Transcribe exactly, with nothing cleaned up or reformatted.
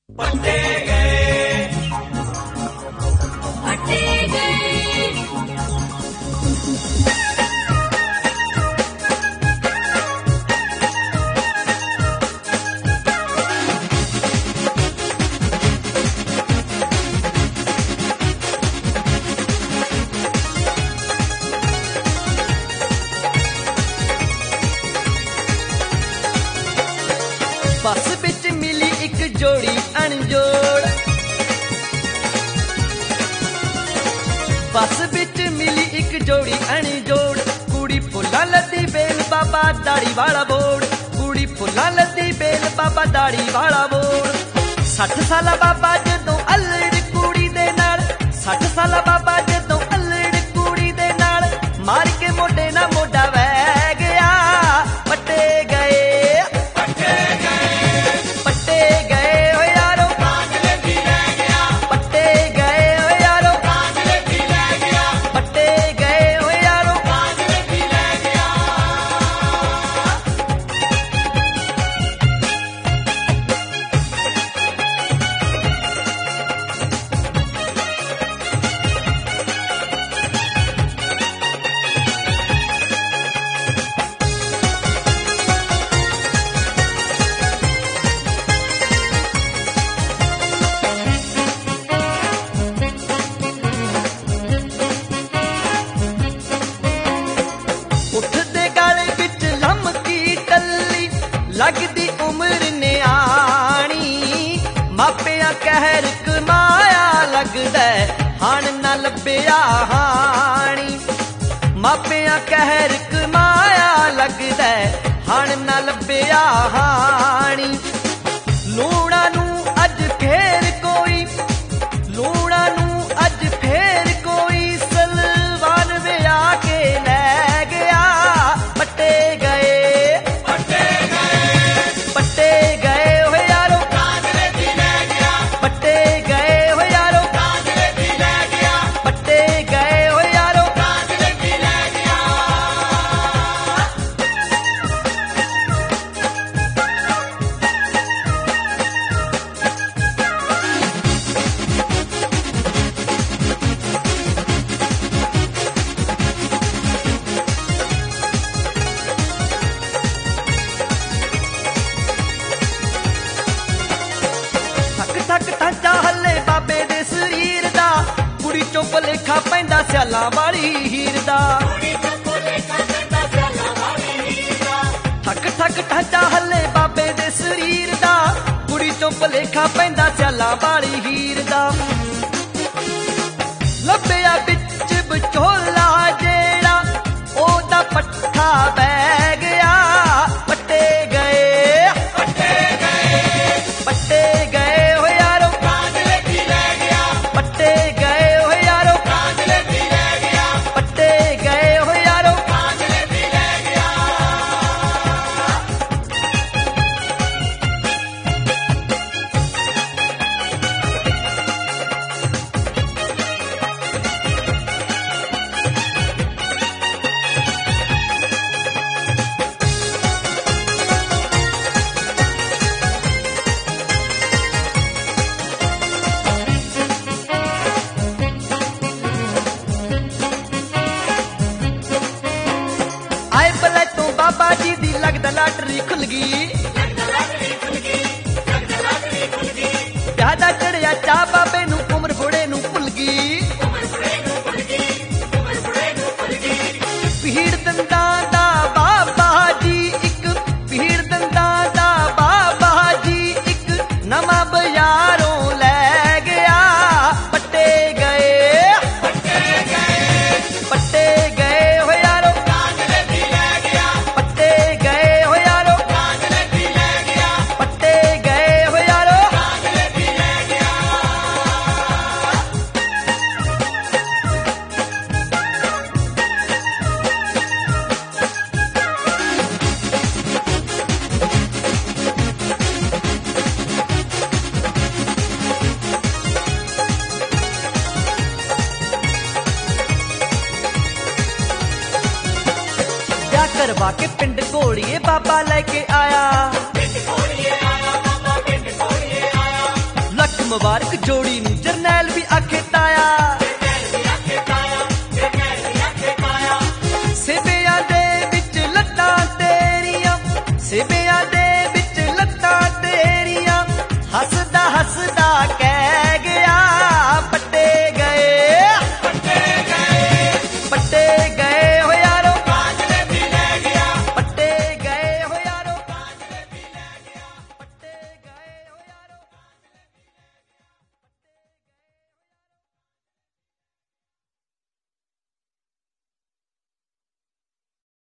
पट्टे गए पट्टे गए बस बिच मिली एक जोड़ी अनजोड़ बस बिच मिली एक जोड़ी अनजोड़ कुड़ी फुल्लां लद्दी बेल बाबा दाड़ी वाला बोड़ कुड़ी फुल्लां लद्दी बेल बाबा दाड़ी वाला बोड़ सठ साला बाबा जदों अल्लड़ कुड़ी दे नाल सठ साला बाबा जदों अल्लड़ कुड़ी दे नाल मार के मोढे ना मोढा वह गया पट्टे गए लगदी उम्र न्याणी मापिया कहर कमाया लगदा हाण ना लभ्या हाणी मापिया कहर कमाया लगदा हाण ना लभ्या हाणी लूणा नू अज फेर कोई लूणा नू अज फेर कोई सलवान विया के लै गया पट्टे गए पट्टे गए हो यारो पट्टे गए हो यारो पट्टे गए हो यारो ठक ढांचा हले बाबे दे शरीर दा कुड़ी चों भुलेखा पैंदा सियालां वाली हीर दा ठक ठक ढांचा हले बाबे दे शरीर दा कुड़ी चों भुलेखा पैंदा सियालां वाली हीर दा लभ्या बिच विचोला जेड़ा ओदा पट्ठा बह गया पट्टे गए पट्टे गए पट्टे गए पट्टे गए हो यारो पट्टे गए हो यारो बाबा जी दी लगदा लाटरी खुल गई प्यादा चढ़िया चा बाबे नू उमर बुढ़े नू भुल गई भीड़ दंदां दा बाबा जी एक भीड़ दंदां दा बाबा जी एक नवां बाजारों लै गया पट्टे गए पट्टे गए पट्टे गए हो यारो पट्टे गए हो यारो पट्टे गए हो यारो क्या करवा के पिंड घोड़िए बाबा लेके आया ਮੁਬਾਰਕ ਜੋੜੀ ਨੂੰ ਜਰਨੈਲ ਵੀ ਆਖੇ ਤਾਇਆ।